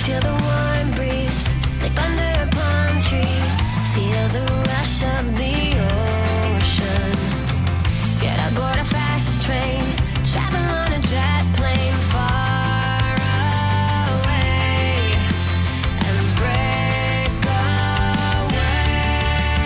Feel the warm breeze, sleep under a palm tree. Feel the rush of the ocean. Get aboard a fast train, travel on a jet plane far away and break away.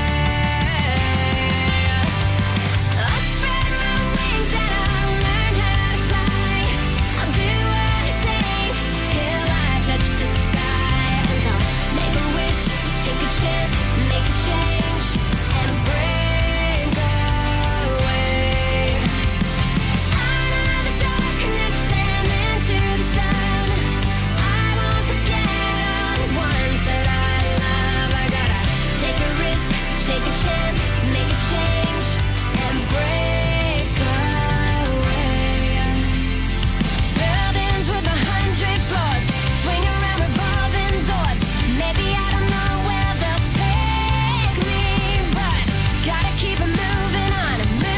I'll spread my wings and I'll learn how to fly. I'll do what it takes till I touch the sky. And I'll make a wish, take a chance, make a change and break away. Out of the darkness and into the sun. I won't forget all the ones that I love. I gotta take a risk, take a chance, make a change and break away. Buildings with 100 floors, swing around revolving doors. Maybe I don't know where they'll take me, but gotta keep it moving on,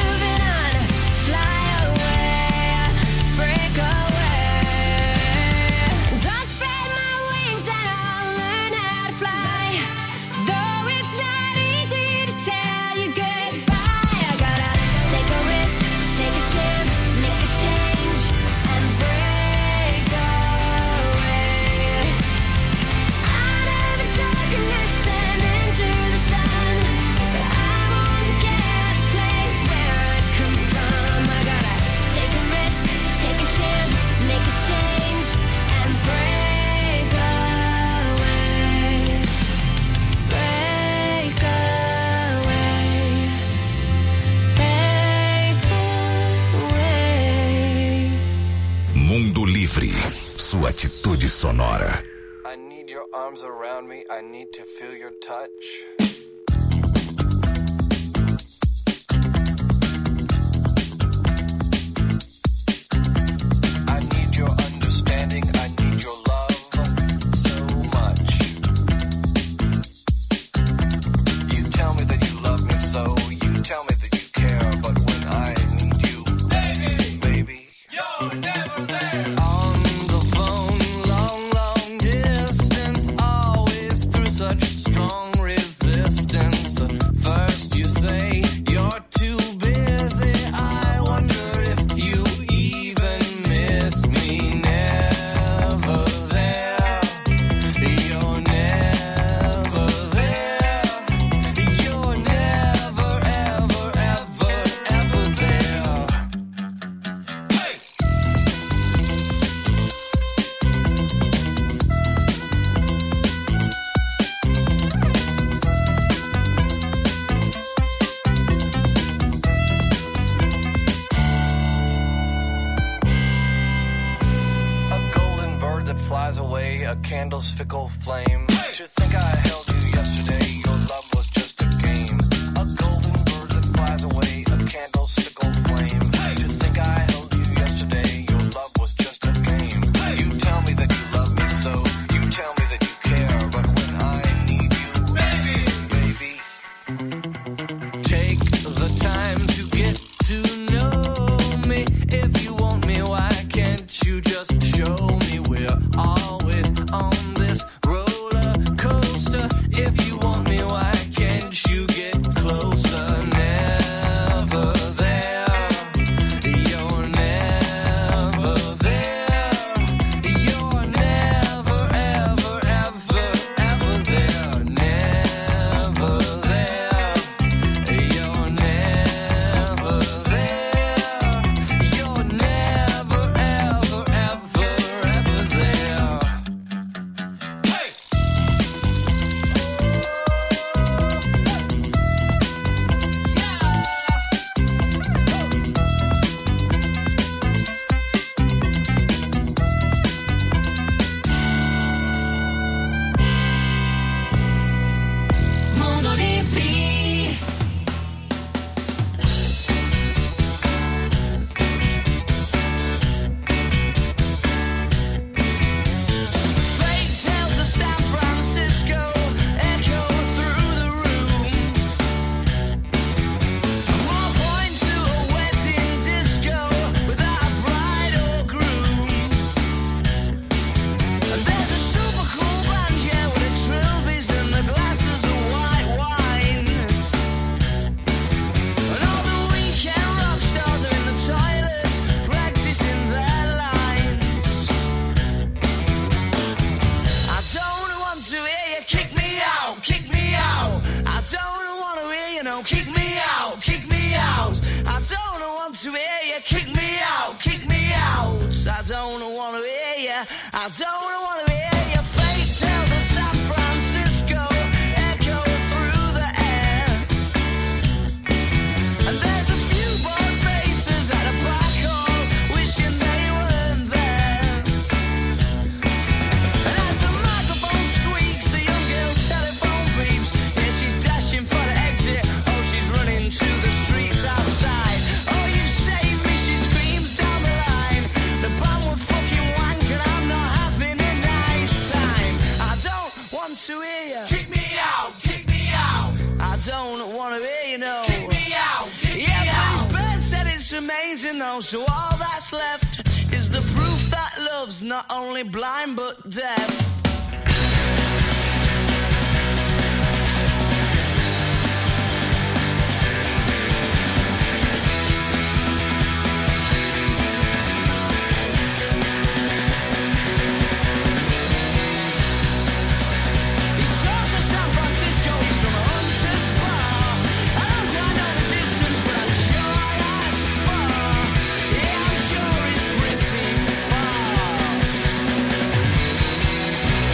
fly away, break away. Don't spread my wings and I'll learn how to fly. Though it's not easy to tell you goodbye, I gotta take a risk, take a chance, make a change and break away. Out of the darkness and into the sun. I won't forget the place where I come from. I gotta take a risk, take a chance, make a change and break away. Break away. Break away. Mundo Livre, sua atitude sonora. I need your arms around me. I need to feel your touch. I need your understanding. I need your love so much. You tell me that you love me so. You tell me that you care. But when I need you, baby, you're never there. On the phone, long, long distance, always through such strong resistance. First you say you're too busy. I wonder if you even miss me. Never there. You're never there. You're never, ever, ever, ever there. Hey! A golden bird that flies away, a candle's fickle flame. To think I held you yesterday, your love was just a game. A golden bird that flies away, a candle's fickle flame. To think I held you yesterday, your love was just a game. You tell me that you love me so, you tell me that you care, but when I need you, baby, take the time to get to know me. If you want me, why can't you just show me? We're always on this roller coaster no, kick me out, kick me out. I don't want to hear you, kick me out, kick me out. I don't want to hear you, I don't want to hear you. Fake tales of San Francisco echo through the air. And there's a few bored faces at a black hole wishing they weren't there. And as the microphone squeaks, the young girl's telephone beeps. Yeah, she's dashing for the exit. Oh, she's running to the streets outside. Oh, you saved me, she screams down the line. The band would fucking wank and I'm not having a nice time. I don't want to hear you. Kick me out, kick me out. I don't want to hear you, no. Kick me out, kick me out. Yeah, but Bird said it's amazing though, so all that's left is the proof that love's not only blind but deaf. He talks of San Francisco, he's from a hunter's bar. I don't quite know the distance, but I'm sure that's far. Yeah, I'm sure it's pretty far.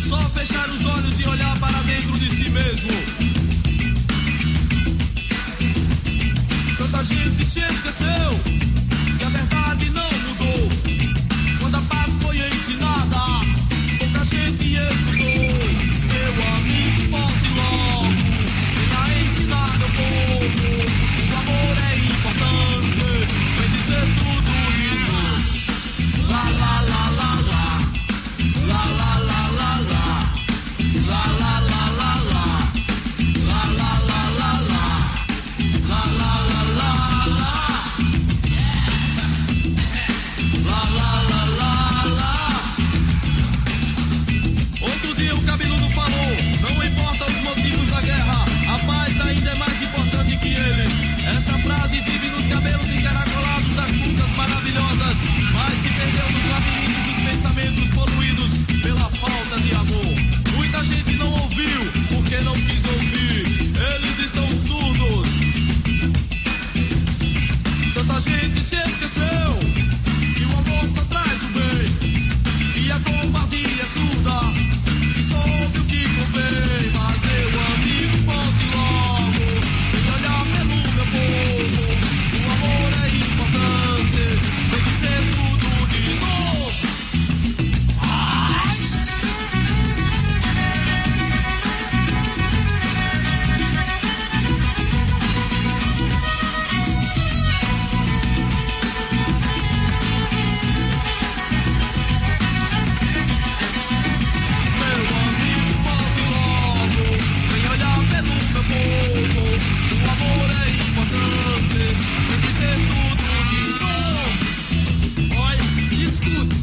só fechar os olhos e olhar para dentro de si mesmo. Tanta gente se esqueceu que a verdade não mudou. Quando a paz foi ensinada, pouca gente estudou. Meu amigo, volte logo, venha ensinar meu povo. O amor é importante, vem dizer tudo de novo. La la la la la, la la la la la, la la la la la, la la la la la, la la la la la, la la la la. Outro dia o cabeludo falou: não importa os motivos da guerra, a paz ainda é mais importante que eles. Esta frase vive nos cabelos encaracolados das bocas maravilhosas, mas se perdeu nos labirintos dos pensamentos poluídos pela falta de amor. Muita gente não ouviu porque não quis ouvir, eles estão surdos. Tanta gente se esqueceu que o amor só traz o bem, e a covardia é surda e só ouve o que convém. Mas meu amigo, volte logo, vem olhar pelo meu povo. O amor é importante, vem dizer tudo de novo. Meu amigo, volte logo, vem olhar pelo meu povo. O amor é importante, vem dizer tudo de novo. Olha, escute.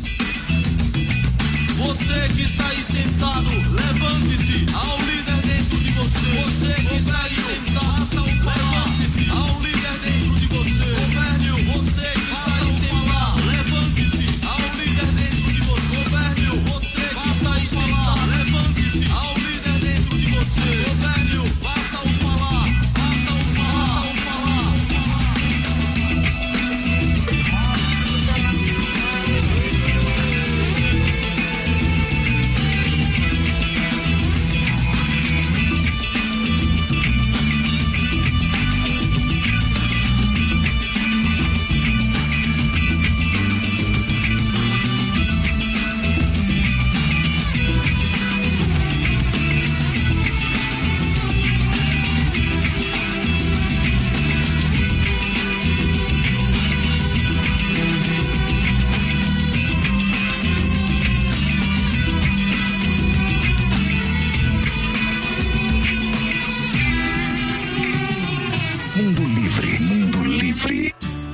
Você que está aí sentado, levante-se ao líder dentro de você. Você que está aí sentado, levante-se ao líder dentro de você. Gobernio, você que está aí sentado, levante-se ao líder dentro de você. Gobernio, você que está aí sentado, levante-se ao líder dentro de você. Gobernio, faça o falar, faça o falar, faça o falar. Mundo Livre, Mundo Livre.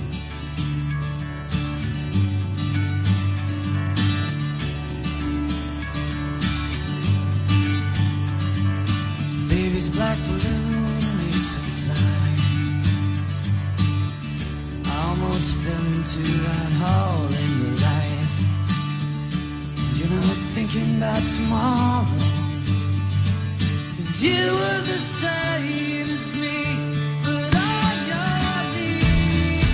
Baby's black balloon makes her fly. I almost fell into that hole in your life. You know, thinking about tomorrow, 'cause you were the same as me, but all your needs.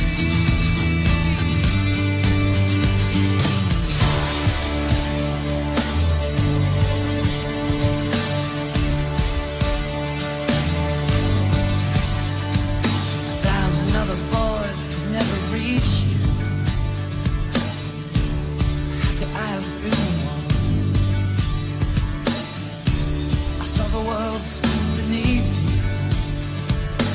A thousand other boys could never reach you. How could I have been one? I saw the world spin beneath you.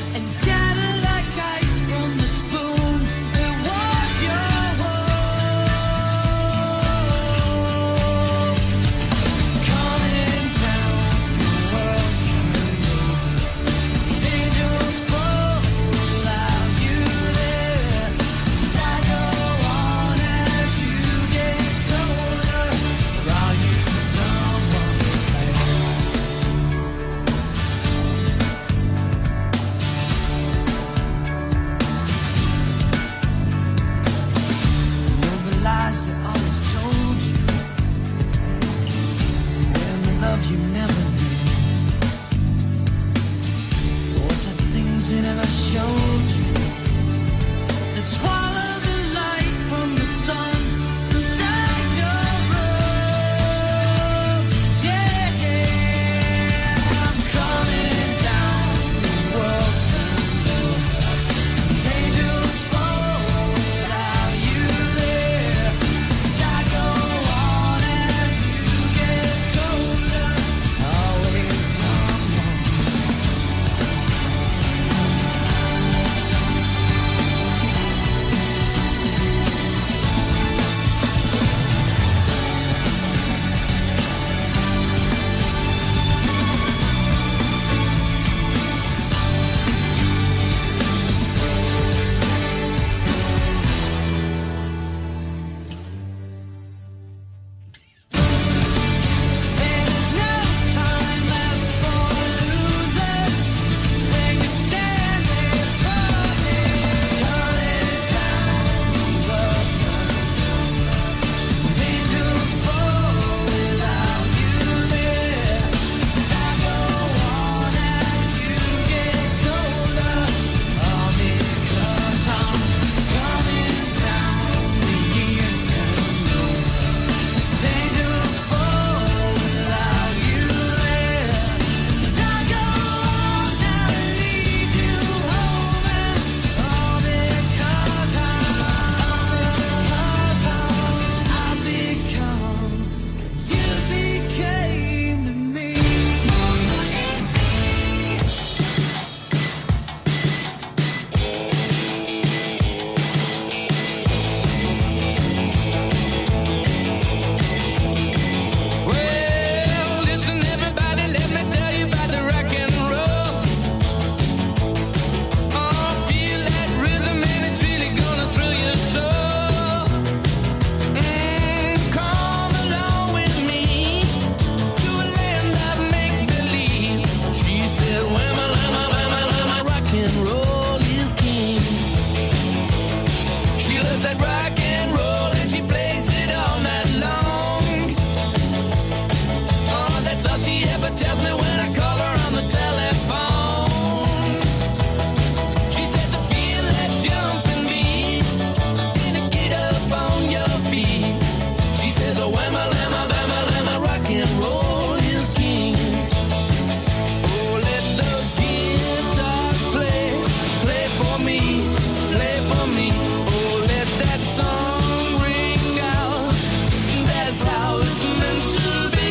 loves that rock and roll, and she plays it all night long. Oh, that's all she ever tells me when I call her on the telephone. She says I feel that jumping beat, and I get up on your feet. She says, oh, whamma, lamma, bamma, lamma, rock and roll is king. Oh, let those guitars play, play for me, play for me. Oh, let that song ring out, that's how it's meant to be.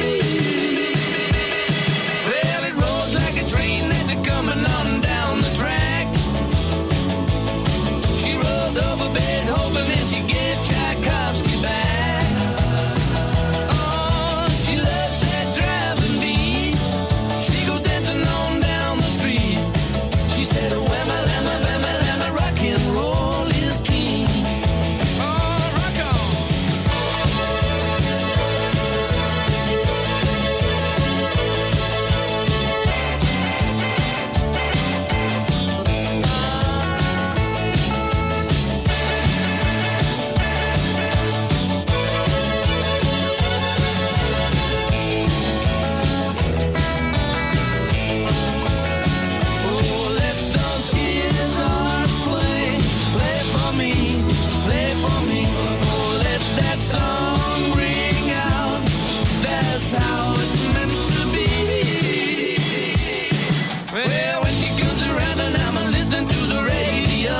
Well, it rolls like a train as it's coming on down the track. She rolled over bed hoping that she'd get Tchaikovsky back. Oh, she loves that driving beat. She goes dancing on down the street. She said, oh, whamma, lamma, bamma, lamma, rock and roll is king. Oh, rock on. Oh, let those guitars play, play for me, play for me. Oh, let that song ring out, that's how it's meant to be. Well, when she comes around and I'm listening to the radio,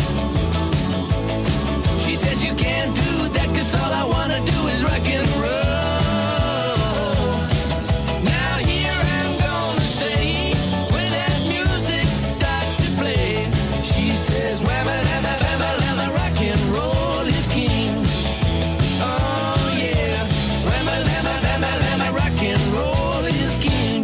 she says you can't do that 'cause all I wanna do is rock and roll. Now here I'm gonna stay when that music starts to play. She says, whamma, lamma, bamma, lamma, rock and roll is king. Oh yeah, whamma, lamma, bamma, lamma, rock and roll is king.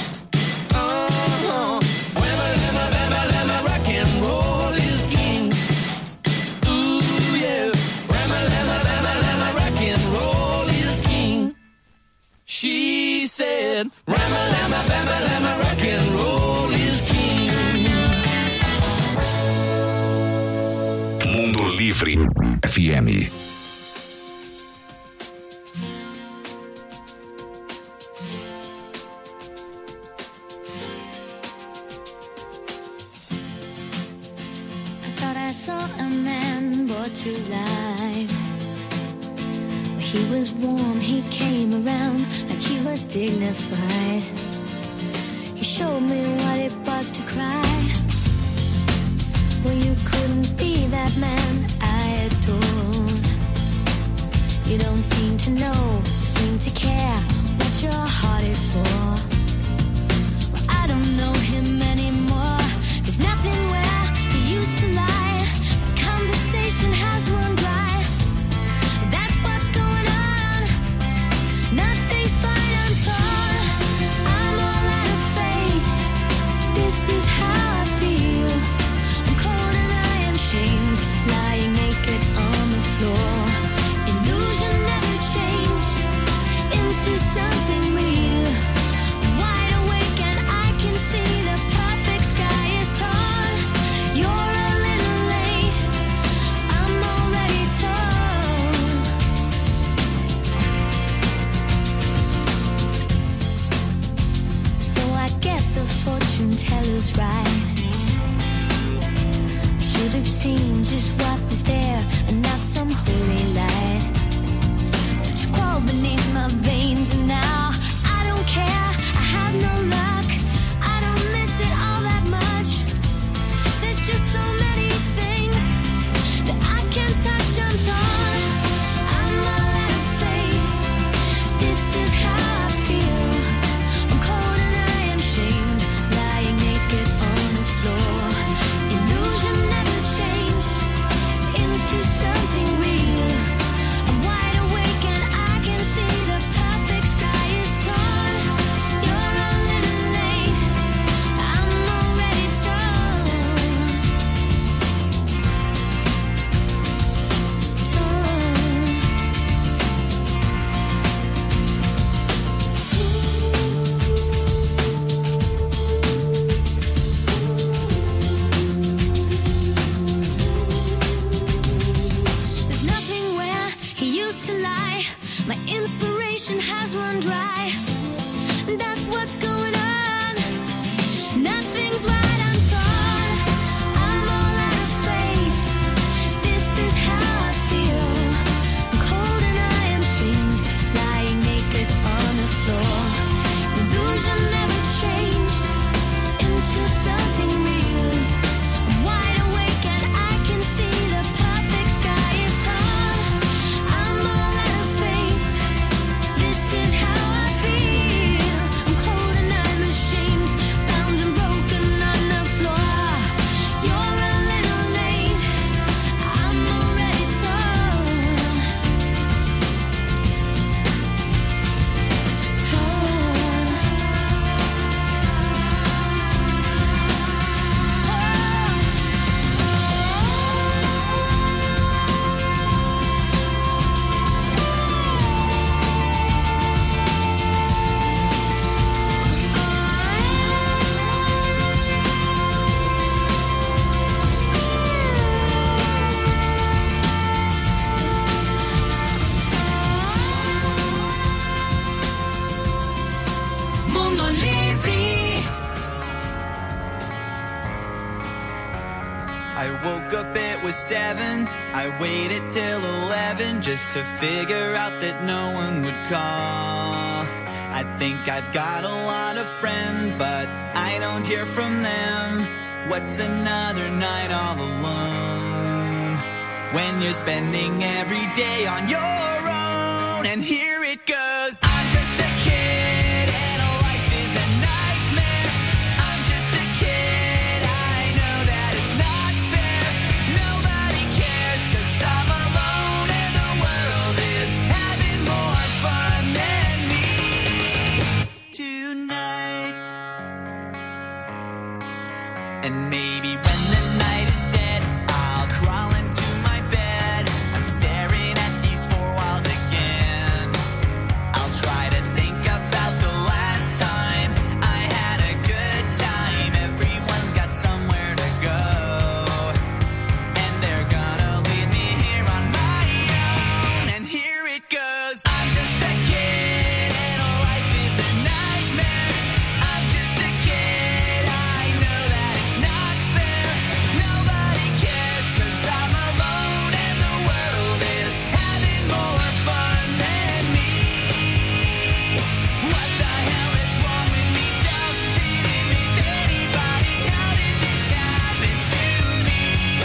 Whamma, lamma, bamma, lamma, rock and roll is king. Ooh yeah, whamma, lamma, bamma, lamma, rock and roll is king. She said, whamma, lamma, bamma, lamma, rock and roll is king. Mundo Livre FM. I thought I saw a man brought to life. He was warm, he came around like he was dignified. He showed me what it was to cry. Well, you couldn't be that man I adored. You don't seem to know, seem to care what your heart is for. Well, I don't know him anymore. There's nothing where he used to lie. Conversation has run dry. That's what's going on. Nothing's fine, I'm torn. I'm all out of faith. This is how I feel. I'm cold and I am shamed, lying naked on the floor. Illusion never changed. My inspiration has run dry. That's what's going on. Nothing's right, I'm torn. I'm all out of faith. This is how I feel. I'm cold and I am shamed, lying naked on the floor. Illusion never changed into something real. I'm wide awake and I can see the perfect sky is tall. I'm all out of faith. This is how I feel. I'm cold and I'm ashamed, bound and broken on the floor. You're a little late. I'm already torn. Mundo Livre. I woke up, it was 7. I waited till 11 just to figure out that no one would call. I think I've got a lot of friends, but I don't hear from them. What's another night all alone when you're spending every day on your own? And here it goes. I'm just a kid and life is a nightmare. I'm just a kid, I know that it's not fair. Nobody cares 'cause I'm alone and the world is having more fun than me tonight. And maybe when the night is dead, I'll crawl into my bed. I'm staring at these four walls again. I'll try to think about the last time I had a good time. Everyone's got somewhere to go, and they're gonna leave me here on my own. And here it goes. I'm just a kid and life is a nightmare. I'm just a kid, I know that it's not fair. Nobody cares 'cause I'm alone and the world is having more fun than me. What the hell is wrong with me? Don't feed me with anybody. How did this happen to me?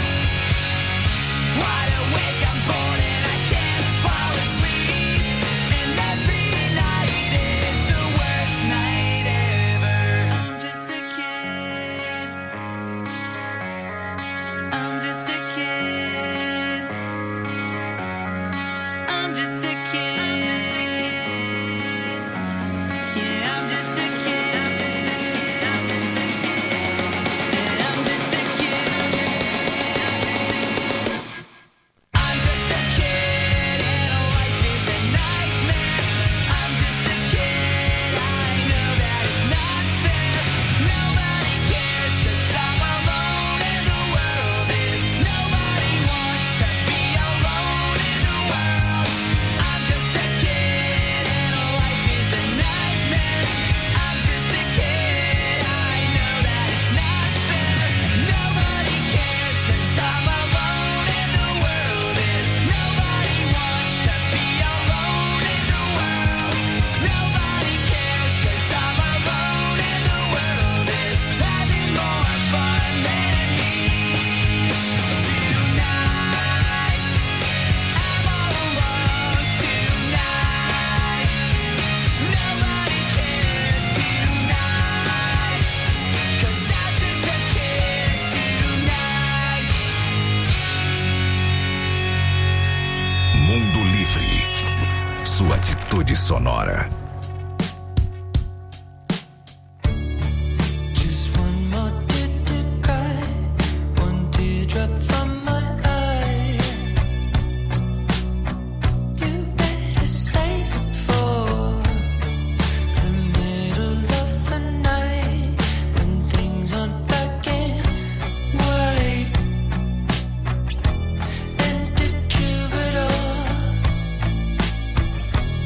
Wide awake, I'm bored and I can't fall asleep. And every night is the worst night ever. I'm just a kid. I'm just a kid. I'm just a kid. Yeah, I'm just a kid. Yeah, I'm just a kid. I'm just a kid and life is a nightmare. I'm just a kid, I know that it's not fair. Nobody cares 'cause I'm alone and the world is. Nobody wants to be alone in the world. I'm just a kid and life is a nightmare. I'm just a kid, I know that it's not fair. Nobody cares 'cause I'm alone and the world is. Nobody wants to be alone in the world. Nobody cares 'cause I'm alone and the world is having more fun than me tonight. I'm all alone tonight. Nobody cares tonight 'cause I'm just a kid tonight. Mundo Livre. Sua atitude sonora. Just one more tear to cry, one teardrop from my eye. You better save it for the middle of the night when things aren't black and white. And the troubadour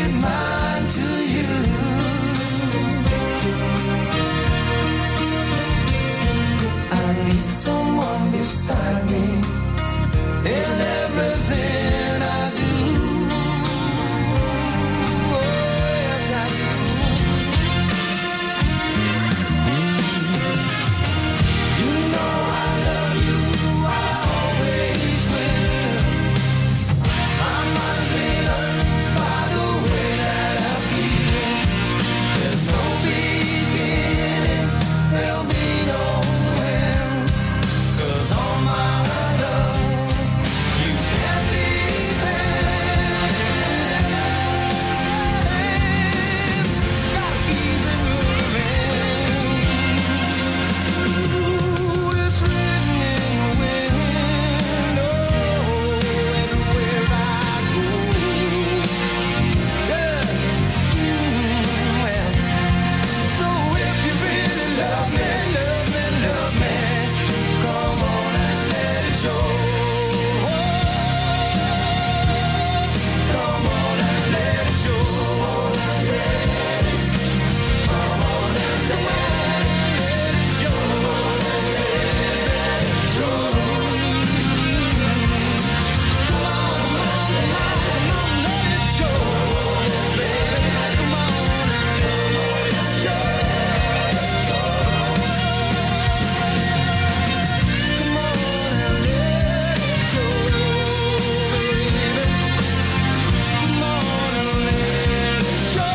it mine to you. I need someone beside me in everything I do. Oh, yes, I do. You know I love you, I always will. My mind's made up by the way that I feel. There's no beginning, there'll be no end. 'Cause all my love, you can't depend. Gotta keep it moving. Ooh, it's written in the wind. Oh, everywhere I go. Yeah. Well, so if you really love me, love me, love me, come on and let it show. Come on and let it show. Come on and let it show. Show. Come on and let it show, baby. Come on and let it show. Show. Come on and let it show, baby. Come on and let it show.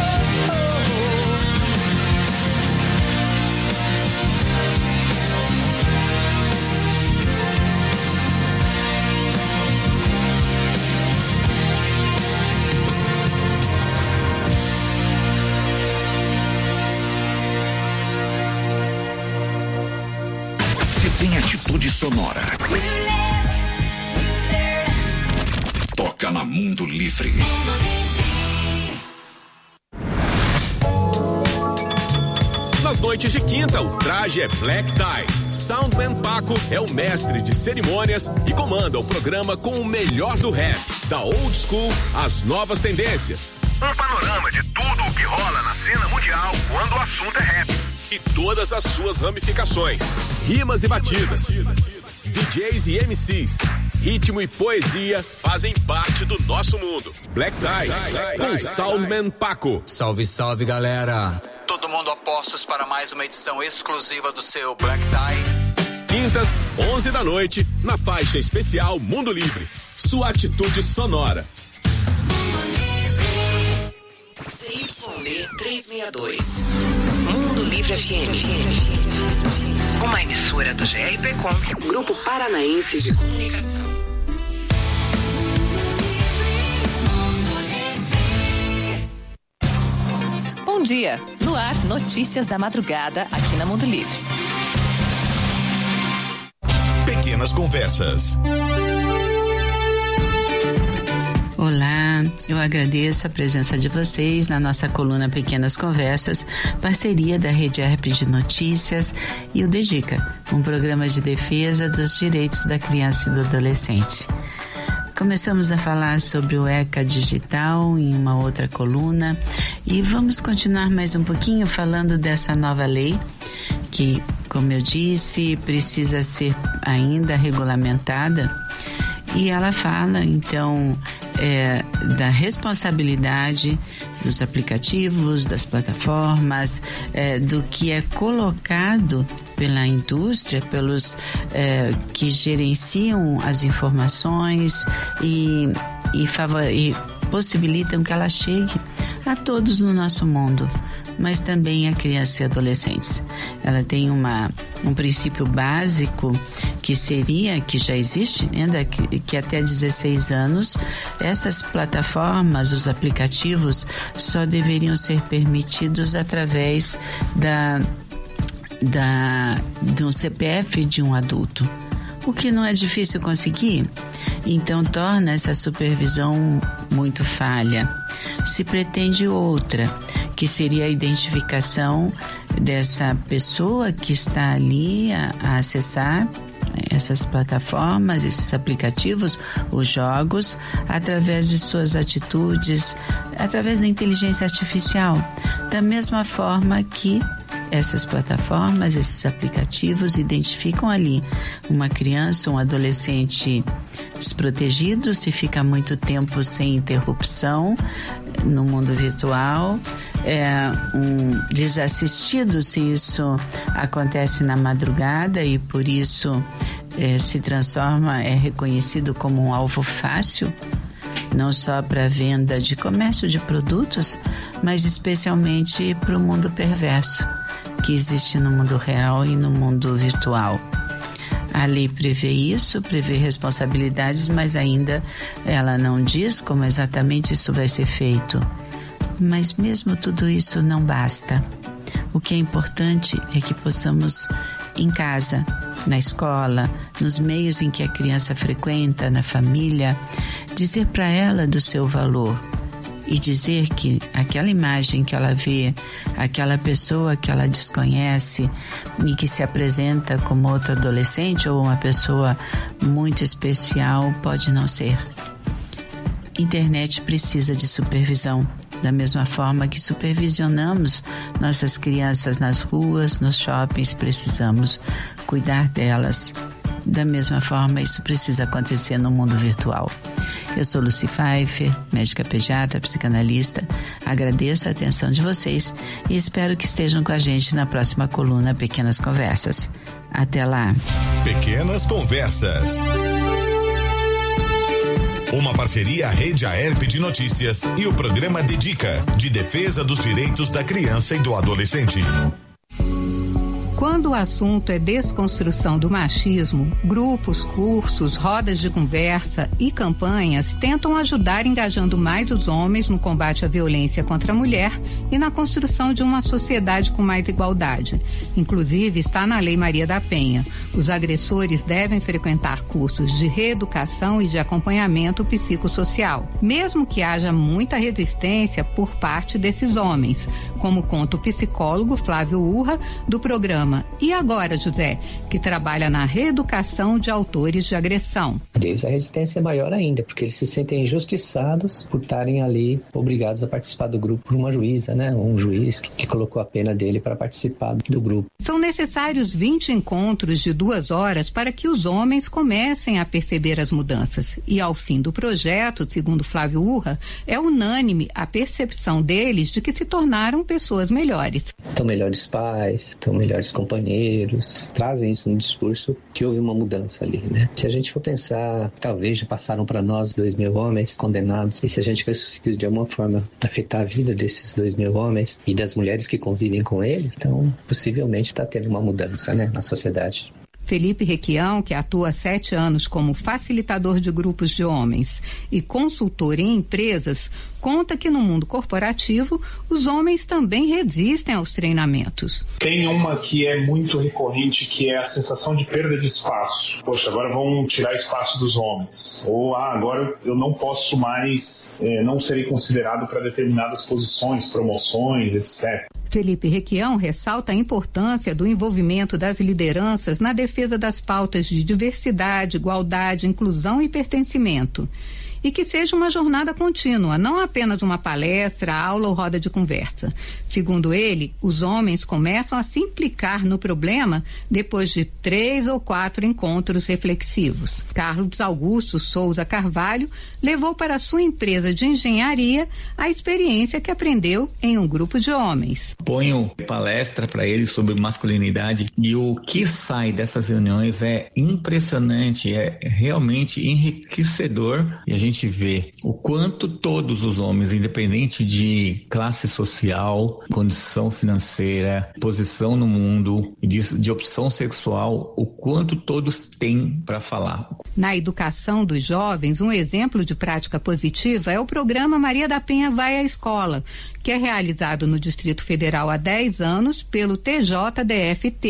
Se tem atitude sonora, toca na Mundo Livre. Nas noites de quinta, o traje é Black Tie. Soundman Paco é o mestre de cerimônias e comanda o programa com o melhor do rap, da old school às novas tendências. Um panorama de tudo o que rola na cena mundial quando o assunto é rap. E todas as suas ramificações, rimas e batidas, DJs e MCs, ritmo e poesia fazem parte do nosso mundo. Black Tie, com Soundman Paco. Salve, salve, galera! Todo mundo a postos para mais uma edição exclusiva do seu Black Tie. Quintas, 11 da noite, na faixa especial Mundo Livre. Sua atitude sonora. CYD 362. Mundo Livre FM. Uma emissora do GRPcom, Grupo Paranaense de Comunicação. Bom dia. No ar, notícias da madrugada aqui na Mundo Livre. Pequenas Conversas. Olá, eu agradeço a presença de vocês na nossa coluna Pequenas Conversas, parceria da Rede RP de Notícias e o Dedica, um programa de defesa dos direitos da criança e do adolescente. Começamos a falar sobre o ECA digital em uma outra coluna e vamos continuar mais um pouquinho falando dessa nova lei que, como eu disse, precisa ser ainda regulamentada. E ela fala, então, da responsabilidade dos aplicativos, das plataformas, do que é colocado pela indústria, pelos que gerenciam as informações e possibilitam que ela chegue a todos no nosso mundo, mas também a crianças e adolescentes. Ela tem um princípio básico que já existe, né, que até 16 anos, essas plataformas, os aplicativos, só deveriam ser permitidos através de um CPF de um adulto, o que não é difícil conseguir. Então torna essa supervisão muito falha. Se pretende outra, que seria a identificação dessa pessoa que está ali a acessar essas plataformas, esses aplicativos, os jogos, através de suas atitudes, através da inteligência artificial. Da mesma forma que essas plataformas, esses aplicativos identificam ali uma criança, um adolescente desprotegido, se fica muito tempo sem interrupção no mundo virtual, um desassistido se isso acontece na madrugada e por isso se transforma, é reconhecido como um alvo fácil, não só para venda de comércio de produtos, mas especialmente para o mundo perverso que existe no mundo real e no mundo virtual. A lei prevê isso, prevê responsabilidades, mas ainda ela não diz como exatamente isso vai ser feito. Mas mesmo tudo isso não basta. O que é importante é que possamos, em casa, na escola, nos meios em que a criança frequenta, na família, dizer para ela do seu valor e dizer que aquela imagem que ela vê, aquela pessoa que ela desconhece e que se apresenta como outro adolescente ou uma pessoa muito especial, pode não ser. Internet precisa de supervisão, da mesma forma que supervisionamos nossas crianças nas ruas, nos shoppings, precisamos cuidar delas. Da mesma forma, isso precisa acontecer no mundo virtual. Eu sou Lucy Pfeiffer, médica pediatra, psicanalista. Agradeço a atenção de vocês e espero que estejam com a gente na próxima coluna Pequenas Conversas. Até lá. Pequenas Conversas. Uma parceria Rede Aerp de Notícias e o programa Dedica, de defesa dos direitos da criança e do adolescente. Quando o assunto é desconstrução do machismo, grupos, cursos, rodas de conversa e campanhas tentam ajudar engajando mais os homens no combate à violência contra a mulher e na construção de uma sociedade com mais igualdade. Inclusive, está na Lei Maria da Penha. Os agressores devem frequentar cursos de reeducação e de acompanhamento psicossocial, mesmo que haja muita resistência por parte desses homens, como conta o psicólogo Flávio Urra, do programa E Agora, José, que trabalha na reeducação de autores de agressão. Deles a resistência é maior ainda, porque eles se sentem injustiçados por estarem ali obrigados a participar do grupo por uma juíza, né? Um juiz que colocou a pena dele para participar do grupo. São necessários 20 encontros de 2 horas para que os homens comecem a perceber as mudanças. E ao fim do projeto, segundo Flávio Urra, é unânime a percepção deles de que se tornaram pessoas melhores. Estão melhores pais, estão melhores companheiros, trazem isso no discurso que houve uma mudança ali, né? Se a gente for pensar, talvez já passaram para nós 2.000 homens condenados, e se a gente conseguir de alguma forma afetar a vida desses 2.000 homens e das mulheres que convivem com eles, então possivelmente está tendo uma mudança, né, na sociedade. Felipe Requião, que atua há 7 anos como facilitador de grupos de homens e consultor em empresas, conta que no mundo corporativo os homens também resistem aos treinamentos. Tem uma que é muito recorrente, que é a sensação de perda de espaço. Poxa, agora vão tirar espaço dos homens. Ou, agora eu não posso mais, não serei considerado para determinadas posições, promoções, etc. Felipe Requião ressalta a importância do envolvimento das lideranças na defesa das pautas de diversidade, igualdade, inclusão e pertencimento. E que seja uma jornada contínua, não apenas uma palestra, aula ou roda de conversa. Segundo ele, os homens começam a se implicar no problema depois de 3 ou 4 encontros reflexivos. Carlos Augusto Souza Carvalho levou para sua empresa de engenharia a experiência que aprendeu em um grupo de homens. Ponho palestra para eles sobre masculinidade e o que sai dessas reuniões é impressionante, é realmente enriquecedor, e a gente vê o quanto todos os homens, independente de classe social, condição financeira, posição no mundo, de opção sexual, o quanto todos têm para falar. Na educação dos jovens, um exemplo de prática positiva é o programa Maria da Penha Vai à Escola, que é realizado no Distrito Federal há 10 anos pelo TJDFT,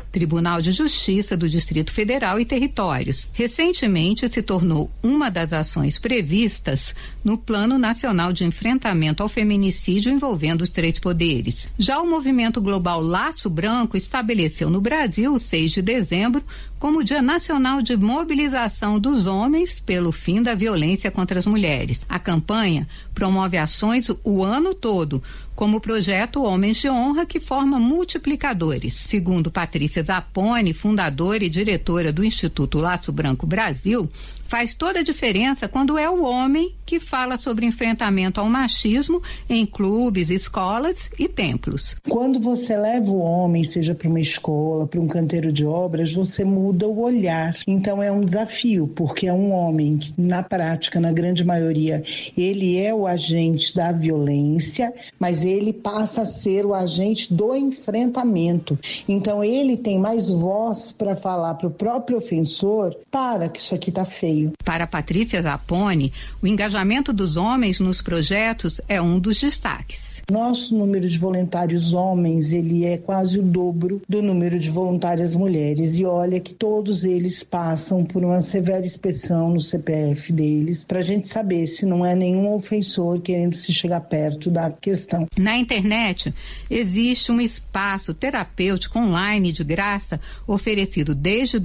Tribunal de Justiça do Distrito Federal e Territórios. Recentemente se tornou uma das ações previstas no Plano Nacional de Enfrentamento ao Feminicídio envolvendo os 3 poderes. Já o movimento global Laço Branco estabeleceu no Brasil o 6 de dezembro como Dia Nacional de Mobilização dos Homens pelo fim da violência contra as mulheres. A campanha promove ações o ano todo, como o projeto Homens de Honra, que forma multiplicadores. Segundo Patrícia Zapponi, fundadora e diretora do Instituto Laço Branco Brasil, faz toda a diferença quando é o homem que fala sobre enfrentamento ao machismo em clubes, escolas e templos. Quando você leva o homem, seja para uma escola, para um canteiro de obras, você muda o olhar. Então é um desafio, porque é um homem que, na prática, na grande maioria, ele é o agente da violência, mas ele passa a ser o agente do enfrentamento. Então ele tem mais voz para falar para o próprio ofensor: para, que isso aqui está feio. Para Patrícia Zapponi, o engajamento dos homens nos projetos é um dos destaques. Nosso número de voluntários homens, ele é quase o dobro do número de voluntárias mulheres. E olha que todos eles passam por uma severa inspeção no CPF deles, para a gente saber se não é nenhum ofensor querendo se chegar perto da questão. Na internet, existe um espaço terapêutico online de graça oferecido desde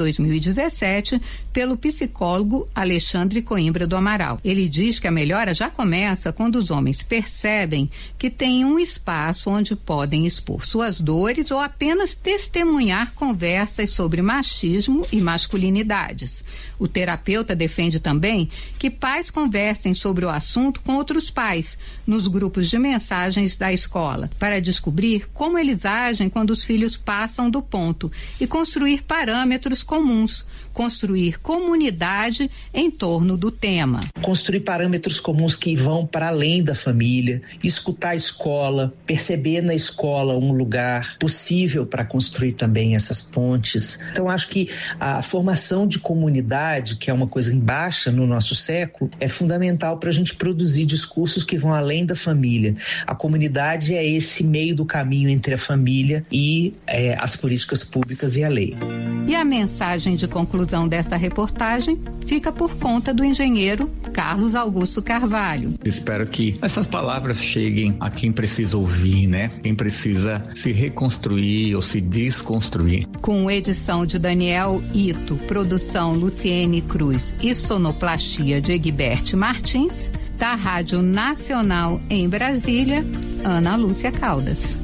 2017 pelo psicólogo Alexandre Coimbra do Amaral. Ele diz que a melhora já começa quando os homens percebem que tem um espaço onde podem expor suas dores ou apenas testemunhar conversas sobre machismo e masculinidades. O terapeuta defende também que pais conversem sobre o assunto com outros pais nos grupos de mensagens da escola, para descobrir como eles agem quando os filhos passam do ponto e construir parâmetros comuns, construir comunidade em torno do tema. Construir parâmetros comuns que vão para além da família, escutar a escola, perceber na escola um lugar possível para construir também essas pontes. Então acho que a formação de comunidade, que é uma coisa em baixa no nosso século, é fundamental para a gente produzir discursos que vão além da família. A comunidade é esse meio do caminho entre a família e as políticas públicas e a lei. E a mensagem de conclusão desta reportagem fica por conta do engenheiro Carlos Augusto Carvalho. Espero que essas palavras cheguem a quem precisa ouvir, né? Quem precisa se reconstruir ou se desconstruir. Com edição de Daniel Ito, produção Luciene Cruz e sonoplastia de Egbert Martins, da Rádio Nacional em Brasília, Ana Lúcia Caldas.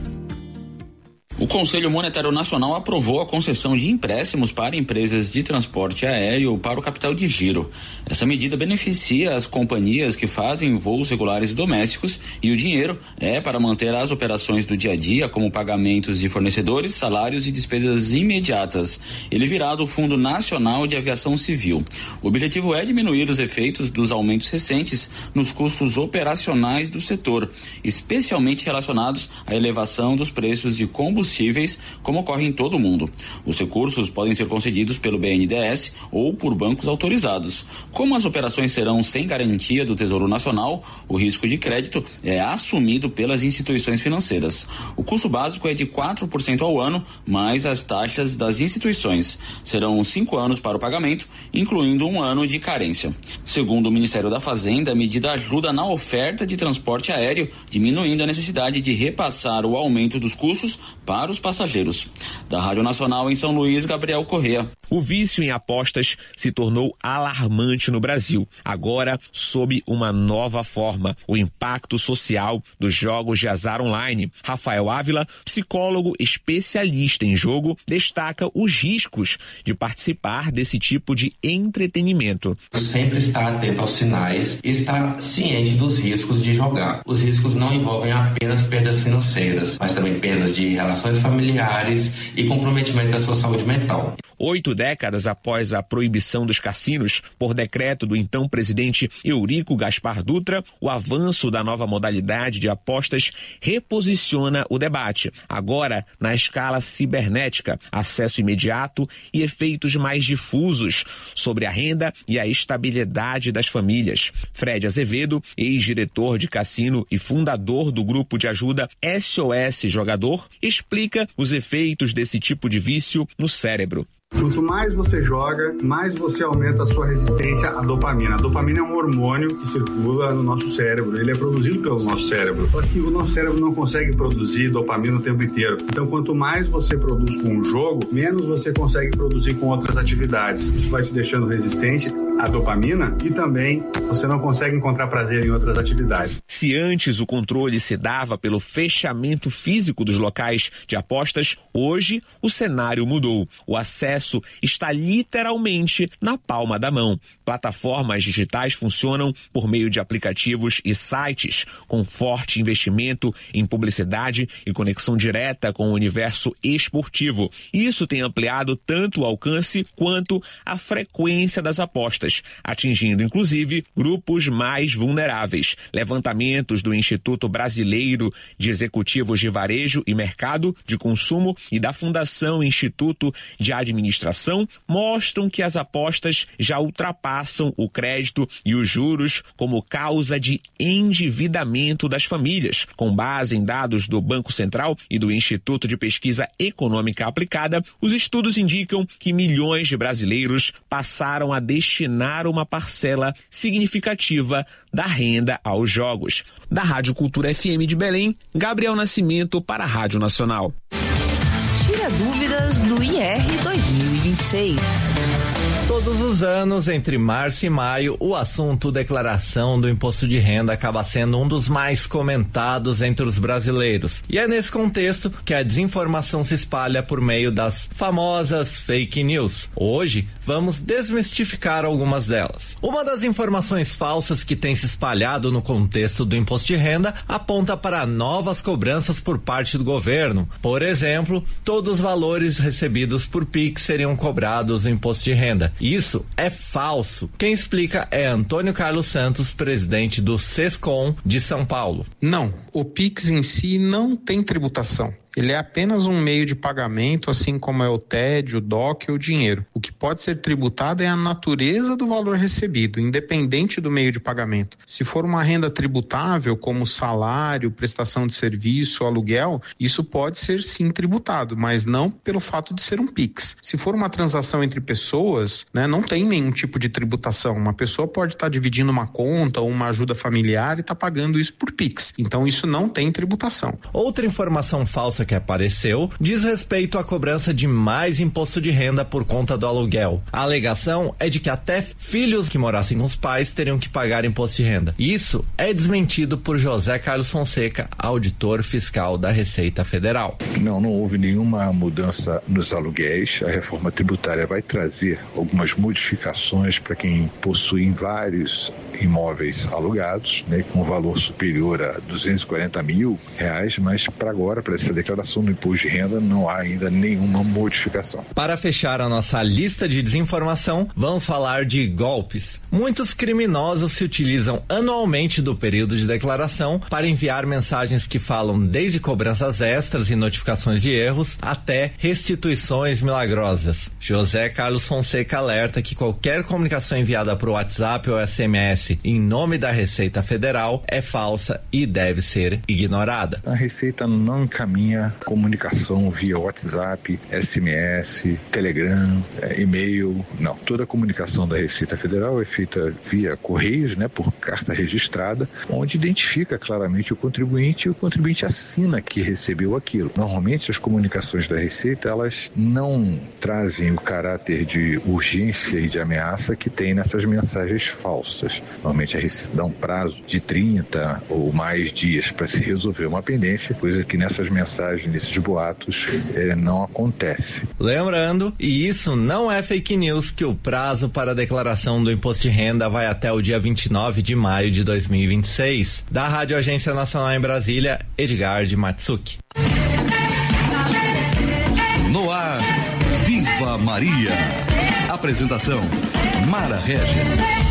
O Conselho Monetário Nacional aprovou a concessão de empréstimos para empresas de transporte aéreo para o capital de giro. Essa medida beneficia as companhias que fazem voos regulares domésticos e o dinheiro é para manter as operações do dia a dia, como pagamentos de fornecedores, salários e despesas imediatas. Ele virá do Fundo Nacional de Aviação Civil. O objetivo é diminuir os efeitos dos aumentos recentes nos custos operacionais do setor, especialmente relacionados à elevação dos preços de combustíveis, como ocorre em todo o mundo. Os recursos podem ser concedidos pelo BNDES ou por bancos autorizados. Como as operações serão sem garantia do Tesouro Nacional, o risco de crédito é assumido pelas instituições financeiras. O custo básico é de 4% ao ano, mais as taxas das instituições. Serão 5 anos para o pagamento, incluindo 1 ano de carência. Segundo o Ministério da Fazenda, a medida ajuda na oferta de transporte aéreo, diminuindo a necessidade de repassar o aumento dos custos para os passageiros. Da Rádio Nacional em São Luís, Gabriel Corrêa. O vício em apostas se tornou alarmante no Brasil. Agora, sob uma nova forma, o impacto social dos jogos de azar online. Rafael Ávila, psicólogo especialista em jogo, destaca os riscos de participar desse tipo de entretenimento. Sempre estar atento aos sinais e estar ciente dos riscos de jogar. Os riscos não envolvem apenas perdas financeiras, mas também perdas de relações familiares e comprometimento da sua saúde mental. 8 décadas após a proibição dos cassinos por decreto do então presidente Eurico Gaspar Dutra, o avanço da nova modalidade de apostas reposiciona o debate, agora na escala cibernética, acesso imediato e efeitos mais difusos sobre a renda e a estabilidade das famílias. Fred Azevedo, ex-diretor de cassino e fundador do grupo de ajuda SOS Jogador, explica os efeitos desse tipo de vício no cérebro. Quanto mais você joga, mais você aumenta a sua resistência à dopamina. A dopamina é um hormônio que circula no nosso cérebro. Ele é produzido pelo nosso cérebro. Só que o nosso cérebro não consegue produzir dopamina o tempo inteiro. Então, quanto mais você produz com um jogo, menos você consegue produzir com outras atividades. Isso vai te deixando resistente à dopamina e também você não consegue encontrar prazer em outras atividades. Se antes o controle se dava pelo fechamento físico dos locais de apostas, hoje o cenário mudou. O acesso está literalmente na palma da mão. Plataformas digitais funcionam por meio de aplicativos e sites com forte investimento em publicidade e conexão direta com o universo esportivo. Isso tem ampliado tanto o alcance quanto a frequência das apostas, atingindo inclusive grupos mais vulneráveis. Levantamentos do Instituto Brasileiro de Executivos de Varejo e Mercado de Consumo e da Fundação Instituto de Administração mostram que as apostas já ultrapassam o crédito e os juros como causa de endividamento das famílias. Com base em dados do Banco Central e do Instituto de Pesquisa Econômica Aplicada, os estudos indicam que milhões de brasileiros passaram a destinar uma parcela significativa da renda aos jogos. Da Rádio Cultura FM de Belém, Gabriel Nascimento para a Rádio Nacional. Tira dúvidas do IR 2026. Todos os anos, entre março e maio, o assunto declaração do imposto de renda acaba sendo um dos mais comentados entre os brasileiros. E é nesse contexto que a desinformação se espalha por meio das famosas fake news. Hoje, vamos desmistificar algumas delas. Uma das informações falsas que tem se espalhado no contexto do imposto de renda aponta para novas cobranças por parte do governo. Por exemplo, todos os valores recebidos por Pix seriam cobrados no imposto de renda. Isso é falso. Quem explica é Antônio Carlos Santos, presidente do Sescom de São Paulo. Não, o Pix em si não tem tributação. Ele é apenas um meio de pagamento, assim como é o TED, o DOC ou o dinheiro. O que pode ser tributado é a natureza do valor recebido, independente do meio de pagamento. Se for uma renda tributável, como salário, prestação de serviço, aluguel, isso pode ser sim tributado, mas não pelo fato de ser um Pix. Se for uma transação entre pessoas, não tem nenhum tipo de tributação. Uma pessoa pode estar dividindo uma conta ou uma ajuda familiar e está pagando isso por Pix. Então isso não tem tributação. Outra informação falsa que apareceu diz respeito à cobrança de mais imposto de renda por conta do aluguel. A alegação é de que até filhos que morassem com os pais teriam que pagar imposto de renda. Isso é desmentido por José Carlos Fonseca, auditor fiscal da Receita Federal. Não houve nenhuma mudança nos aluguéis. A reforma tributária vai trazer algumas modificações para quem possui vários imóveis alugados, com valor superior a R$240 mil, mas para agora, para essa declaração do imposto de renda, não há ainda nenhuma modificação. Para fechar a nossa lista de desinformação, vamos falar de golpes. Muitos criminosos se utilizam anualmente do período de declaração para enviar mensagens que falam desde cobranças extras e notificações de erros até restituições milagrosas. José Carlos Fonseca alerta que qualquer comunicação enviada por WhatsApp ou SMS em nome da Receita Federal é falsa e deve ser ignorada. A Receita não encaminha comunicação via WhatsApp, SMS, Telegram, e-mail, não. Toda a comunicação da Receita Federal é feita via Correios, por carta registrada, onde identifica claramente o contribuinte e o contribuinte assina que recebeu aquilo. Normalmente as comunicações da Receita, elas não trazem o caráter de urgência e de ameaça que tem nessas mensagens falsas. Normalmente a Receita dá um prazo de 30 ou mais dias para se resolver uma pendência, coisa que nessas mensagens, nesses boatos, não acontece. Lembrando, e isso não é fake news, que o prazo para a declaração do imposto de renda vai até o dia 29 de maio de 2026. Da Rádio Agência Nacional em Brasília, Edgar de Matsuki. No ar, Viva Maria! Apresentação: Mara Regia.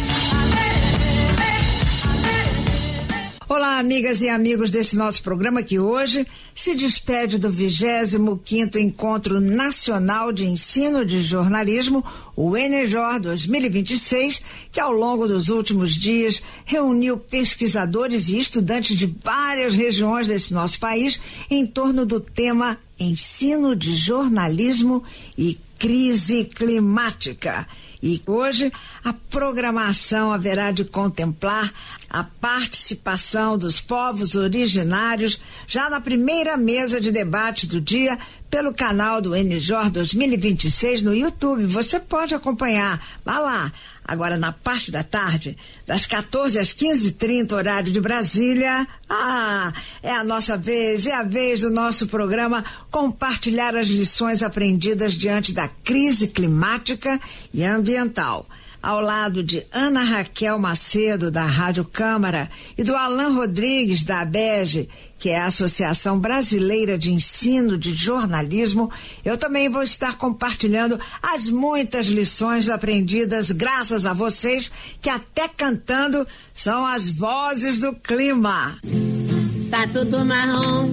Olá, amigas e amigos desse nosso programa que hoje se despede do 25º Encontro Nacional de Ensino de Jornalismo, o ENEJOR 2026, que ao longo dos últimos dias reuniu pesquisadores e estudantes de várias regiões desse nosso país em torno do tema Ensino de Jornalismo e Crise Climática. E hoje a programação haverá de contemplar a participação dos povos originários já na primeira mesa de debate do dia pelo canal do ENEJOR 2026 no YouTube. Você pode acompanhar, vá lá. Agora, na parte da tarde, das 14 às 15h30, horário de Brasília, é a nossa vez, é a vez do nosso programa compartilhar as lições aprendidas diante da crise climática e ambiental. Ao lado de Ana Raquel Macedo, da Rádio Câmara, e do Alan Rodrigues, da ABEG, que é a Associação Brasileira de Ensino de Jornalismo, eu também vou estar compartilhando as muitas lições aprendidas graças a vocês, que até cantando são as vozes do clima. Tá tudo marrom,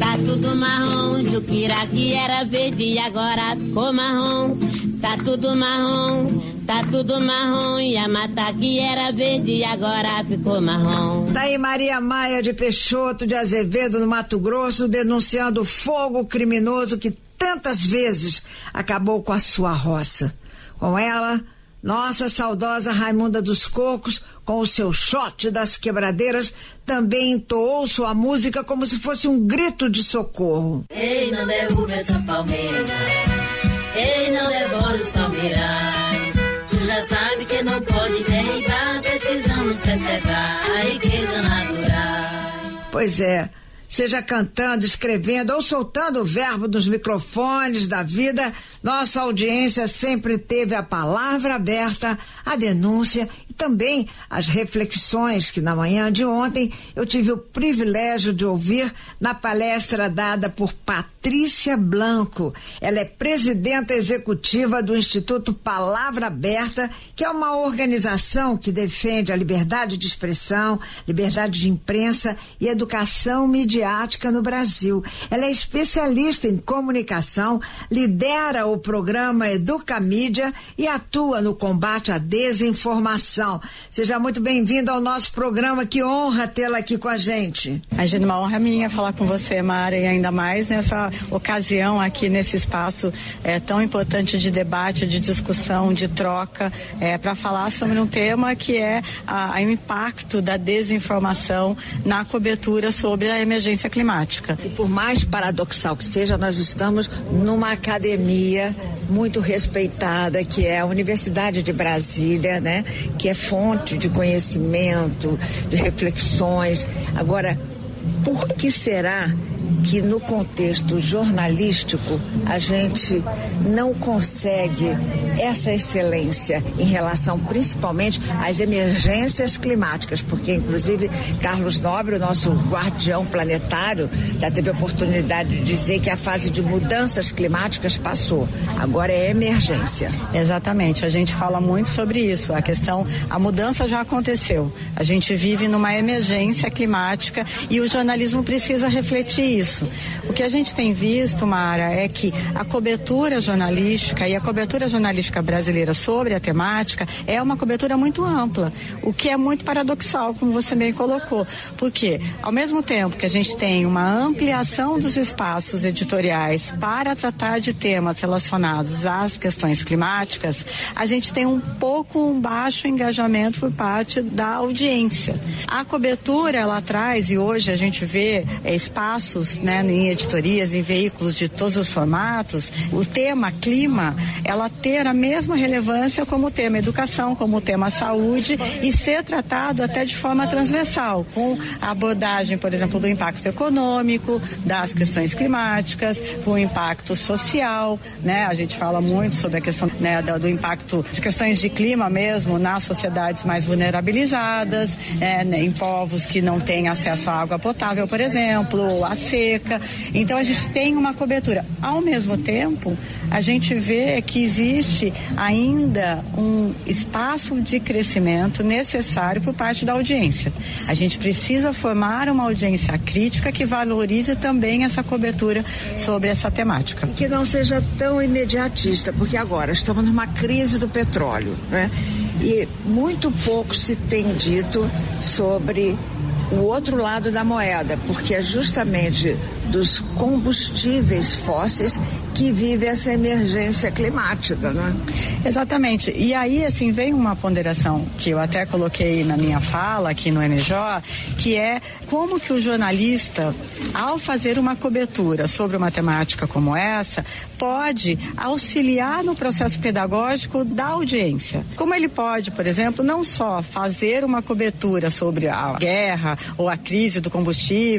Juquira que era verde e agora ficou marrom. Tá tudo marrom, e a mata que era verde e agora ficou marrom. Daí Maria Maia de Peixoto de Azevedo, no Mato Grosso, denunciando o fogo criminoso que tantas vezes acabou com a sua roça. Com ela, nossa saudosa Raimunda dos Cocos, com o seu shot das quebradeiras, também entoou sua música como se fosse um grito de socorro. Ei, não derruba essa palmeira, ei, não devora os palmeirais. Tu já sabe que não pode derribar, precisamos preservar a riqueza natural. Pois é, seja cantando, escrevendo ou soltando o verbo dos microfones da vida, nossa audiência sempre teve a palavra aberta, a denúncia e também as reflexões que na manhã de ontem eu tive o privilégio de ouvir na palestra dada por Patrícia Blanco. Ela é presidenta executiva do Instituto Palavra Aberta, que é uma organização que defende a liberdade de expressão, liberdade de imprensa e educação midiática no Brasil. Ela é especialista em comunicação, lidera o programa Educamídia e atua no combate à desinformação. Seja muito bem-vinda ao nosso programa, que honra tê-la aqui com a gente. Imagina, uma honra minha falar com você, Mara, e ainda mais nessa ocasião aqui, nesse espaço tão importante de debate, de discussão, de troca, para falar sobre um tema que é o impacto da desinformação na cobertura sobre a emergência climática. E por mais paradoxal que seja, nós estamos numa academia muito respeitada, que é a Universidade de Brasília, né? Que é fonte de conhecimento, de reflexões. Agora, por que será que no contexto jornalístico a gente não consegue essa excelência em relação principalmente às emergências climáticas? Porque inclusive Carlos Nobre, o nosso guardião planetário, já teve a oportunidade de dizer que a fase de mudanças climáticas passou, agora é emergência. Exatamente, a gente fala muito sobre isso, a mudança já aconteceu, a gente vive numa emergência climática e o jornalismo precisa refletir isso. O que a gente tem visto, Mara, é que a cobertura jornalística e a cobertura jornalística brasileira sobre a temática é uma cobertura muito ampla, o que é muito paradoxal, como você bem colocou, porque ao mesmo tempo que a gente tem uma ampliação dos espaços editoriais para tratar de temas relacionados às questões climáticas, a gente tem um baixo engajamento por parte da audiência. A cobertura, ela traz, e hoje a gente vê espaços, né, em editorias, em veículos de todos os formatos, o tema clima, ela ter a mesma relevância como o tema educação, como o tema saúde, e ser tratado até de forma transversal, com a abordagem, por exemplo, do impacto econômico, das questões climáticas, o impacto social, né? A gente fala muito sobre a questão, né, do impacto de questões de clima mesmo nas sociedades mais vulnerabilizadas, em povos que não têm acesso à água potável, por exemplo, ou à seca. Então a gente tem uma cobertura. Ao mesmo tempo, a gente vê que existe ainda um espaço de crescimento necessário por parte da audiência. A gente precisa formar uma audiência crítica que valorize também essa cobertura sobre essa temática. E que não seja tão imediatista, porque agora estamos numa crise do petróleo, né? E muito pouco se tem dito sobre o outro lado da moeda, porque é justamente dos combustíveis fósseis que vive essa emergência climática, né? Exatamente. E aí, assim, vem uma ponderação que eu até coloquei na minha fala aqui no NJ, que é como que o jornalista, ao fazer uma cobertura sobre uma temática como essa, pode auxiliar no processo pedagógico da audiência. Como ele pode, por exemplo, não só fazer uma cobertura sobre a guerra ou a crise do combustível,